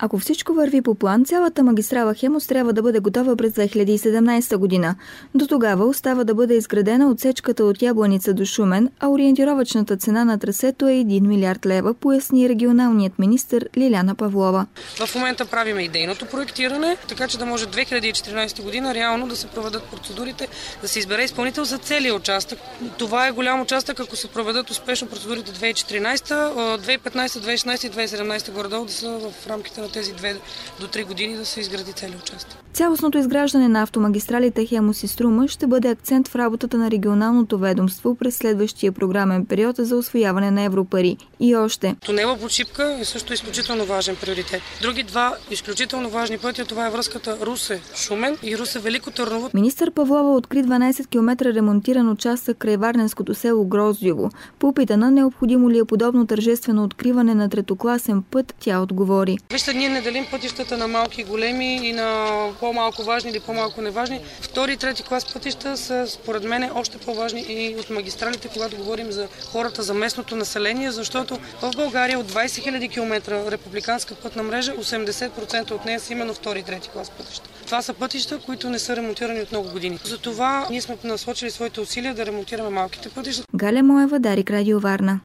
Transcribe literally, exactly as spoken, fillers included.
Ако всичко върви по план, цялата магистрала Хемус трябва да бъде готова през две хиляди и седемнадесета година. До тогава остава да бъде изградена отсечката от Ябланица до Шумен, а ориентировъчната цена на трасето е един милиард лева, поясни регионалният министър Лиляна Павлова. В момента правим идейното проектиране, така че да може две хиляди и четиринадесета година реално да се проведат процедурите, да се избере изпълнител за целия участък. Това е голям участък, ако се проведат успешно процедурите две хиляди и четиринадесета, две хиляди и петнадесета, две хиляди и шестнадесета и две хиляди и седемнадесета горе-долу да са в рамките на тези две до три години да се изгради целият участък. Цялостното изграждане на автомагистралите Хемус и Струма ще бъде акцент в работата на регионалното ведомство през следващия програмен период за усвояване на европари. И още. Тунела под Шипка е също изключително важен приоритет. Други два изключително важни пътя, това е връзката Русе-Шумен и Русе-Велико Търново. Министър Павлова откри дванадесет километра ремонтиран участък край варненското село Гроздьово. Попитана необходимо ли е подобно тържествено откриване на третокласен път, тя отговори. Вижте, ние не делим пътищата на малки и големи и на по-малко важни или по-малко неважни. Втори и трети клас пътища са според мен още по-важни и от магистралите, когато говорим за хората, за местното население, защото в България от двадесет хиляди километра републиканска пътна мрежа, осемдесет процента от нея са именно втори и трети клас пътища. Това са пътища, които не са ремонтирани от много години. Затова ние сме насочили своите усилия да ремонтираме малките пътища. Галя Моева, Дарик, Радио Варна.